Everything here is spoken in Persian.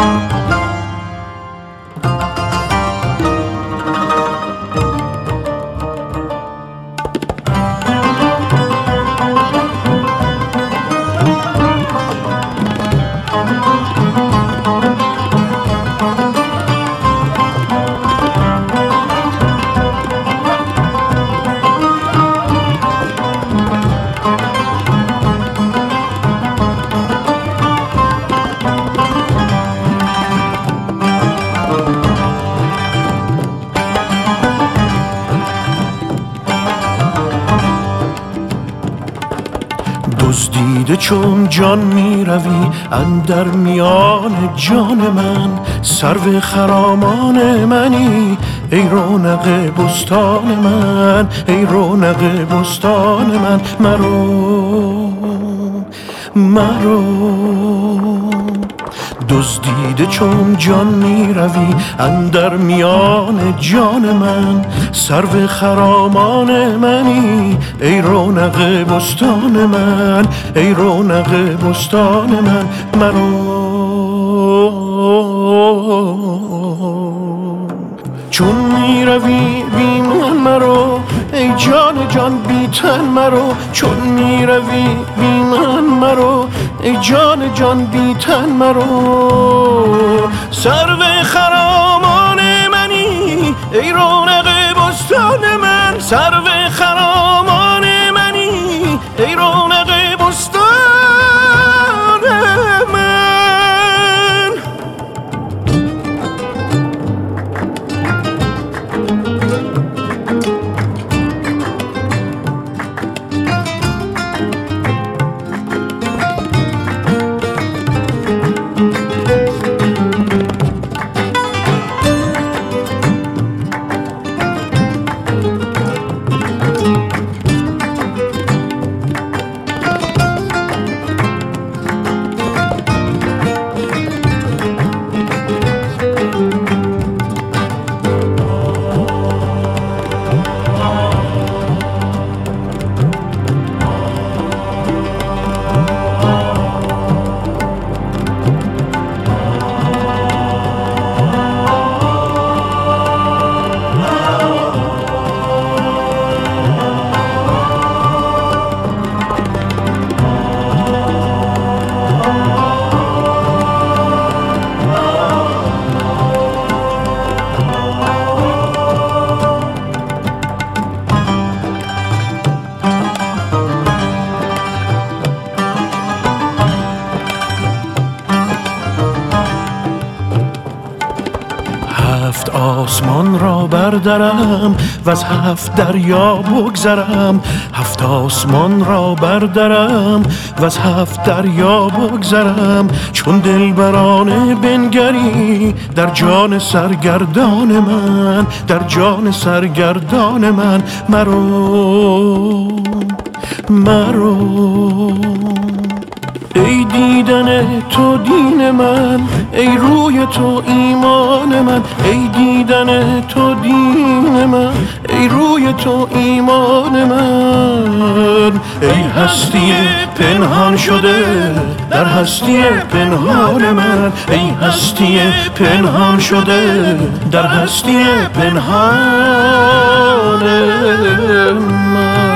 دزدیده چون جان می روی اندر میان جان من، سرو خرامان منی ای رونق بستان من، ای رونق بستان من. مرو دزدیده چون جان می روی اندر میان جان من، سرو خرامان منی ای رونق بستان من، ای رونق بستان من. چون می روی بی من مرو ای جان جان بی تن مرو، چون می روی بی من مرو ای جان جان بی تن مرو. سرو خرامان منی ای رونق بستان من، سرو خرامان منی ای رونق بستان من. هفت آسمان را بردرم و از هفت دریا بگذرم، هفت آسمان را بردرم و از هفت دریا بگذرم. چون دلبرانه بنگری در جان سرگردان من، در جان سرگردان من. مرو ای دیدن تو دین من، ای روی تو ایمان من، ای دیدن تو دین من، ای روی تو ایمان من. ای هستی پنهان شده در هستی پنهان من، ای هستی پنهان شده در هستی پنهان من.